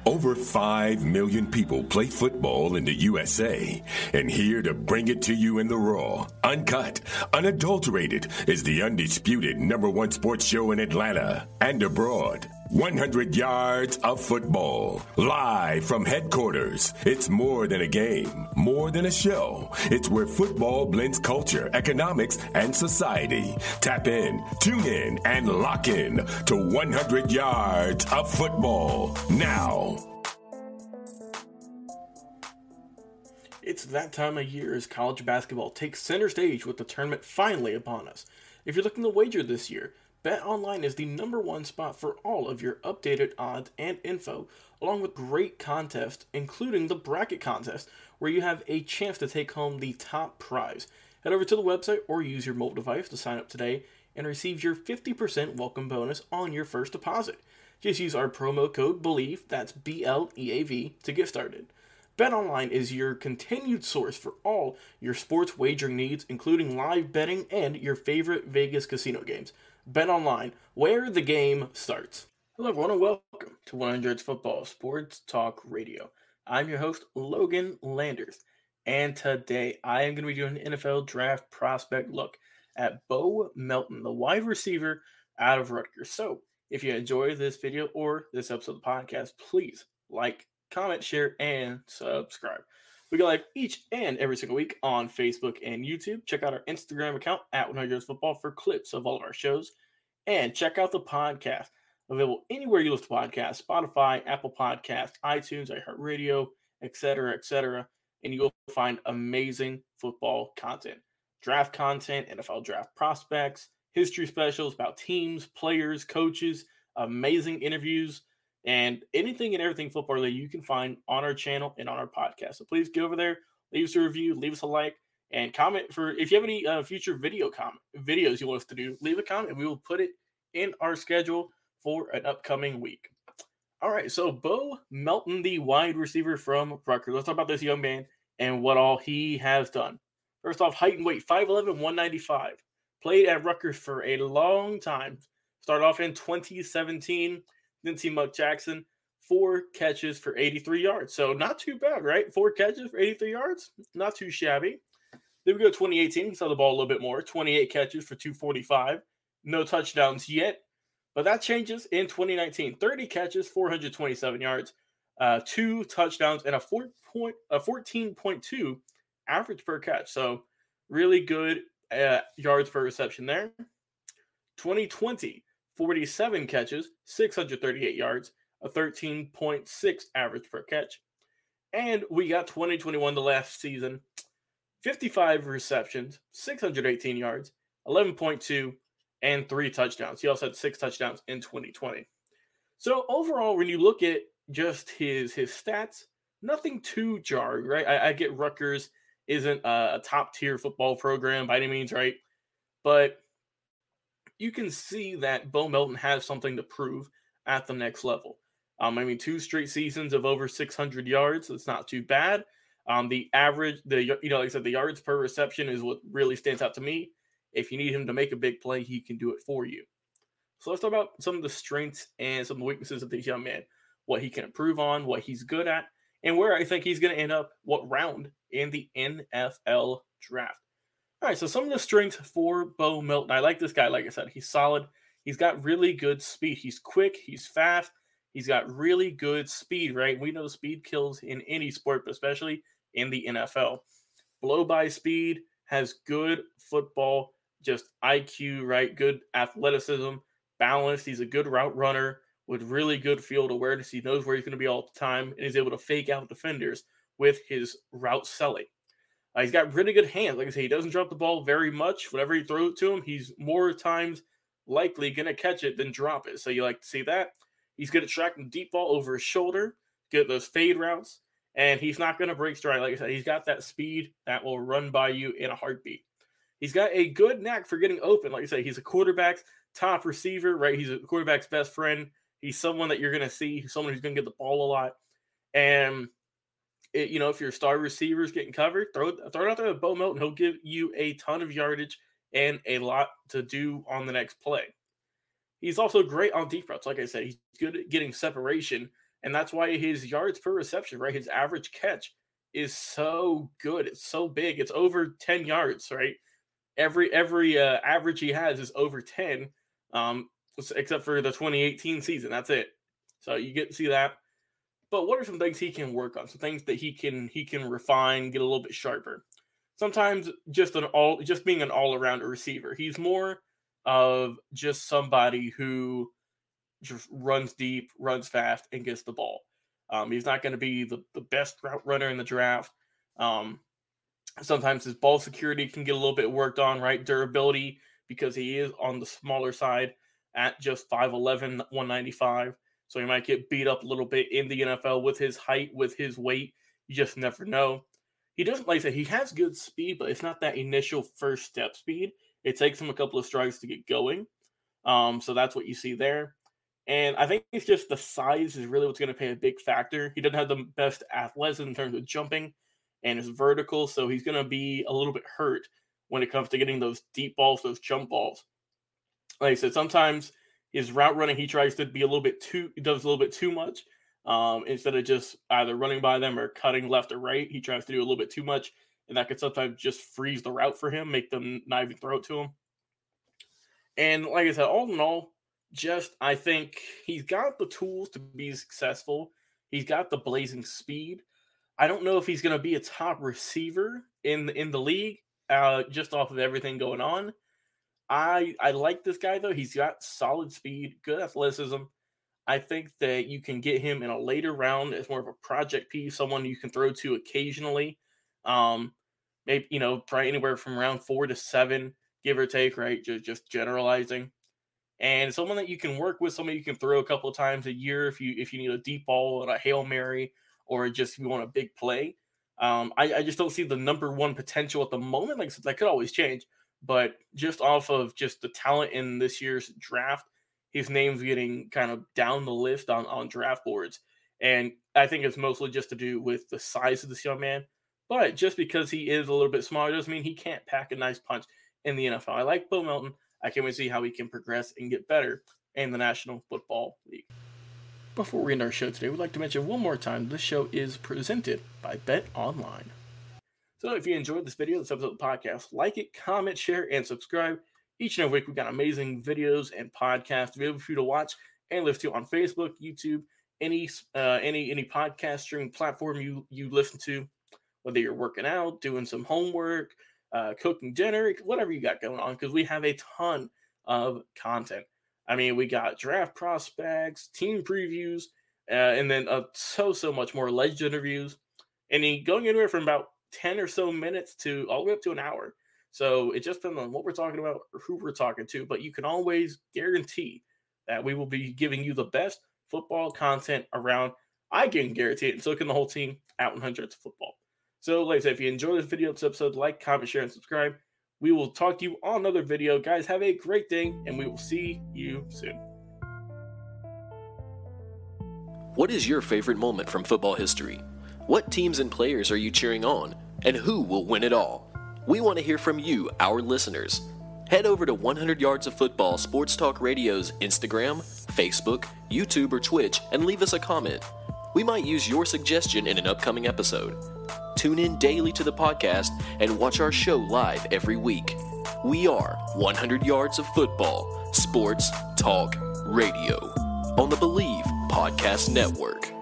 Over 5 million people play football in the USA, and here to bring it to you in the raw, uncut, unadulterated is the undisputed #1 sports show in Atlanta and abroad. 100 yards of football, live from headquarters. It's more than a game, more than a show. It's where football blends culture, economics, and society. Tap in, tune in, and lock in to 100 yards of football now. It's that time of year as college basketball takes center stage with the tournament finally upon us. If you're looking to wager this year, BetOnline is the #1 spot for all of your updated odds and info, along with great contests, including the bracket contest, where you have a chance to take home the top prize. Head over to the website or use your mobile device to sign up today and receive your 50% welcome bonus on your first deposit. Just use our promo code BELIEVE, that's BLEAV, to get started. BetOnline is your continued source for all your sports wagering needs, including live betting and your favorite Vegas casino games. BetOnline, where the game starts. Hello everyone and welcome to 100 Football Sports Talk Radio. I'm your host, Logan Landers, and today I am going to be doing an NFL draft prospect look at Bo Melton, the wide receiver out of Rutgers. So, if you enjoy this video or this episode of the podcast, please like, comment, share, and subscribe. We go live each and every single week on Facebook and YouTube. Check out our Instagram account at 100 Football for clips of all of our shows. And check out the podcast, available anywhere you listen to podcasts, Spotify, Apple Podcasts, iTunes, iHeartRadio, etc. And you will find amazing football content. Draft content, NFL draft prospects, history specials about teams, players, coaches, amazing interviews, and anything and everything football that you can find on our channel and on our podcast. So please go over there, leave us a review, leave us a like, and comment for if you have any future videos you want us to do. Leave a comment, and we will put it in our schedule for an upcoming week. All right, so Bo Melton, the wide receiver from Rutgers. Let's talk about this young man and what all he has done. First off, height and weight, 5'11", 195. Played at Rutgers for a long time. Started off in 2017. Didn't see Muck Jackson. 4 catches for 83 yards. So not too bad, right? 4 catches for 83 yards. Not too shabby. Then we go to 2018. He saw the ball a little bit more. 28 catches for 245. No touchdowns yet. But that changes in 2019. 30 catches, 427 yards. 2 touchdowns, and a 14.2 average per catch. So really good yards per reception there. 2020. 47 catches, 638 yards, a 13.6 average per catch. And we got 2021, the last season, 55 receptions, 618 yards, 11.2, and 3 touchdowns. He also had 6 touchdowns in 2020. So overall, when you look at just his stats, nothing too jarring, right? I get Rutgers isn't a top-tier football program by any means, right? But you can see that Bo Melton has something to prove at the next level. 2 straight seasons of over 600 yards. That's not too bad. The average, like I said, the yards per reception is what really stands out to me. If you need him to make a big play, he can do it for you. So let's talk about some of the strengths and some of the weaknesses of this young man, what he can improve on, what he's good at, and where I think he's going to end up, what round in the NFL draft. All right, so some of the strengths for Bo Melton. I like this guy. Like I said, he's solid. He's got really good speed. He's quick. He's fast. He's got really good speed, right? We know speed kills in any sport, but especially in the NFL. Blow-by speed, has good football, just IQ, right? Good athleticism, balanced. He's a good route runner with really good field awareness. He knows where he's going to be all the time, and is able to fake out defenders with his route selling. He's got really good hands. Like I say, he doesn't drop the ball very much. Whenever you throw it to him, he's more times likely going to catch it than drop it. So you like to see that. He's good at tracking deep ball over his shoulder, good at those fade routes, and he's not going to break stride. Like I said, he's got that speed that will run by you in a heartbeat. He's got a good knack for getting open. Like I say, he's a quarterback's top receiver, right? He's a quarterback's best friend. He's someone that you're going to see, someone who's going to get the ball a lot. And if your star receiver is getting covered, throw it out there with Bo Melton. He'll give you a ton of yardage and a lot to do on the next play. He's also great on deep routes. Like I said, he's good at getting separation And that's why his yards per reception, right? His average catch is so good. It's so big. It's over 10 yards, right? Every average he has is over 10, except for the 2018 season. That's it. So you get to see that. But what are some things he can work on? Some things that he can refine, get a little bit sharper. Sometimes just being an all-around receiver. He's more of just somebody who just runs deep, runs fast, and gets the ball. He's not going to be the best route runner in the draft. Sometimes his ball security can get a little bit worked on, right? Durability, because he is on the smaller side at just 5'11", 195. So he might get beat up a little bit in the NFL with his height, with his weight. You just never know. He doesn't, like I said, he has good speed, but it's not that initial first step speed. It takes him a couple of strides to get going. So that's what you see there. And I think it's just the size is really what's going to play a big factor. He doesn't have the best athleticism in terms of jumping and his vertical, so he's going to be a little bit hurt when it comes to getting those deep balls, those jump balls. Like I said, sometimes his route running, he does a little bit too much. Instead of just either running by them or cutting left or right, he tries to do a little bit too much, and that could sometimes just freeze the route for him, make them not even throw it to him. And like I said, all in all, I think he's got the tools to be successful. He's got the blazing speed. I don't know if he's going to be a top receiver in the league, just off of everything going on. I like this guy, though. He's got solid speed, good athleticism. I think that you can get him in a later round as more of a project piece, someone you can throw to occasionally. Maybe, probably anywhere from round 4 to 7, give or take, right? Just generalizing. And someone that you can work with, someone you can throw a couple of times a year if you need a deep ball and a Hail Mary, or just if you want a big play. I just don't see the number one potential at the moment. Like I said, that could always change. But just off of just the talent in this year's draft, his name's getting kind of down the list on draft boards. And I think it's mostly just to do with the size of this young man. But just because he is a little bit smaller doesn't mean he can't pack a nice punch in the NFL. I like Bo Melton. I can't wait to see how he can progress and get better in the National Football League. Before we end our show today, we'd like to mention one more time this show is presented by BetOnline. So if you enjoyed this video, this episode of the podcast, like it, comment, share, and subscribe. Each and every week, we've got amazing videos and podcasts available for you to watch and listen to on Facebook, YouTube, any podcast streaming platform you listen to, whether you're working out, doing some homework, cooking dinner, whatever you got going on, because we have a ton of content. I mean, we got draft prospects, team previews, and then so much more, legend interviews, and going anywhere from about 10 or so minutes to all the way up to an hour. So it just depends on what we're talking about or who we're talking to, but you can always guarantee that we will be giving you the best football content around. I can guarantee it, and so can the whole team at 100 Football. So, like I said, if you enjoyed this video, this episode, like, comment, share, and subscribe. We will talk to you on another video. Guys, have a great day, and we will see you soon. What is your favorite moment from football history? What teams and players are you cheering on? And who will win it all? We want to hear from you, our listeners. Head over to 100 Yards of Football Sports Talk Radio's Instagram, Facebook, YouTube, or Twitch and leave us a comment. We might use your suggestion in an upcoming episode. Tune in daily to the podcast and watch our show live every week. We are 100 Yards of Football Sports Talk Radio on the Believe Podcast Network.